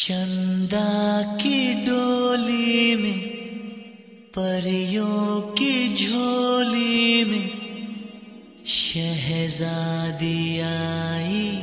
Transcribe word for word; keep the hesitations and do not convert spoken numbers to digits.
चंदा की डोली में परियों की झोली में शहजादी आई।